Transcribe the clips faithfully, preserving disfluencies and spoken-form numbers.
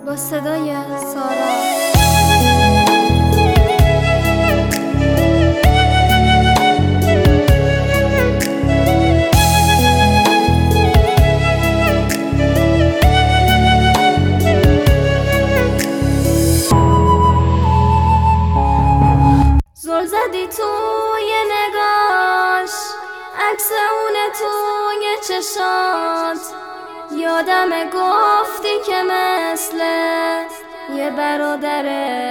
با صدای سارا. زل زدی توی نگاش، عکس اونه توی چشات. یادم گفتی که مثل یه برادر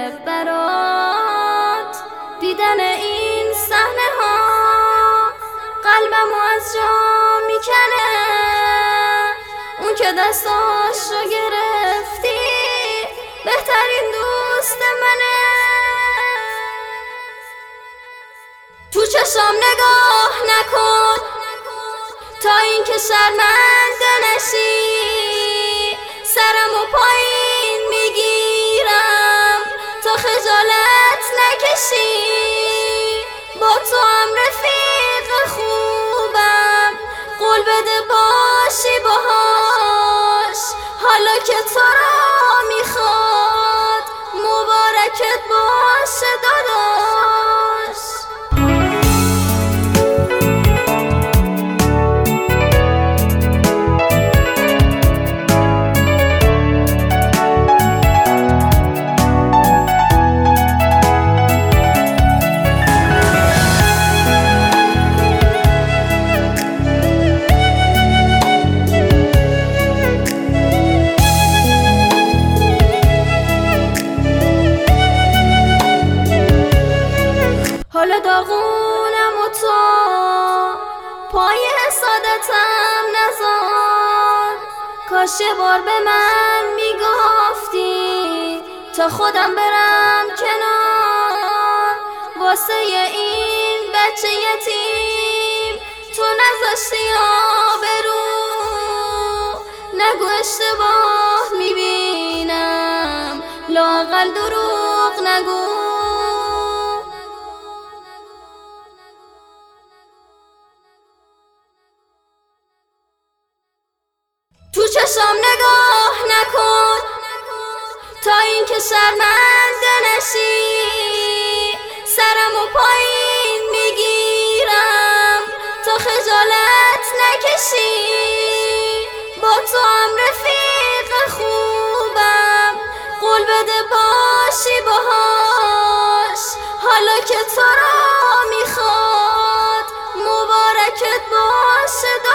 برات. دیدن این صحنه ها قلبمو از جا میکنه. اون که دستاش رو گرفتی بهترین دوست منه. تو چشام نگاه نکن تا اینکه شرمنده نشی. سرمو پایین میگیرم تا خجالت نکشی. با تو هم رفیق خوبم، قول بده باشی باهاش. حالا که تو را میخواد مبارکت باشه داداش. حالا داغونم و تو پای حسادتم نذار. کاش یه بار به من میگفتی تا خودم برم کنار. واسه این بچه یتیم تو نذاشتی آبرو. نگو اشتباه میبینم، لااقل دروغ نگو. تو چشام نگاه نکن تا اینکه شرمنده نشی. سرمو پایین میگیرم تا خجالت نکشی. با تو هم رفیق خوبم، قول بده باشی باهاش. حالا که تو را میخواد مبارکت باشه.